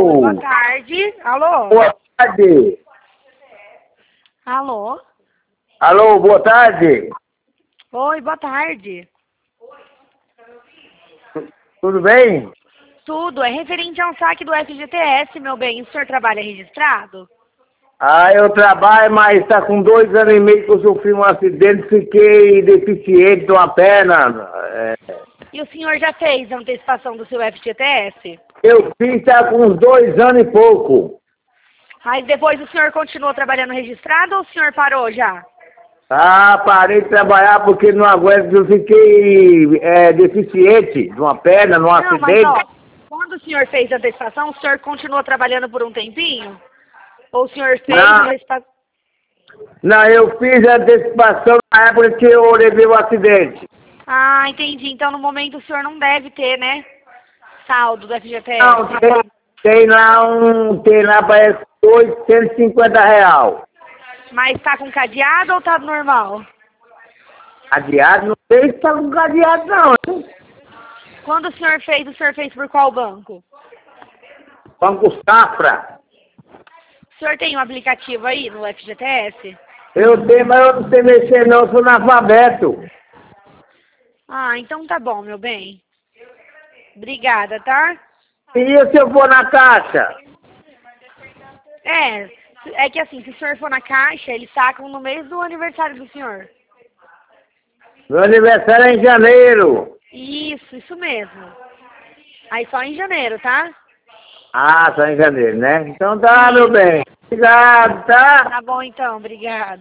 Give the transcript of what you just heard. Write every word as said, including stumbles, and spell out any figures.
Alô? Boa tarde. Alô? Boa tarde. Alô? Alô, boa tarde. Oi, boa tarde. Tudo bem? Tudo. É referente a um saque do F G T S, meu bem. O senhor trabalha registrado? Ah, eu trabalho, mas está com dois anos e meio que eu sofri um acidente, fiquei deficiente de uma perna. É, E o senhor já fez a antecipação do seu F G T S? eu fiz tá com uns dois anos e pouco. Mas depois o senhor continuou trabalhando registrado ou o senhor parou já? Ah, parei de trabalhar porque não aguento, eu fiquei é, deficiente de uma perna, num Não, mas acidente. ó, quando o senhor fez a antecipação, o senhor continuou trabalhando por um tempinho? Ou o senhor fez a Não, antecipação? não, eu fiz a antecipação na época que eu levei o acidente. Ah, entendi. Então no momento o senhor não deve ter, né? Saldo do F G T S. Não, tem, tem lá um, tem lá parece oitocentos e cinquenta real. Mas tá com cadeado ou tá normal? Cadeado, não sei se tá com cadeado não, hein? Quando o senhor fez, o senhor fez por qual banco? Banco Safra. O senhor tem um aplicativo aí no F G T S? Eu tenho, mas eu não sei mexer não, eu sou analfabeto. Ah, então tá bom, meu bem. Obrigada, tá? E se eu for na caixa? É, é que assim, se o senhor for na caixa, eles sacam no mês do aniversário do senhor. Meu aniversário é em janeiro. Isso, isso mesmo. Aí só em janeiro, tá? Ah, só em janeiro, né? Então tá, meu bem. Obrigado, tá? Tá bom então, obrigada.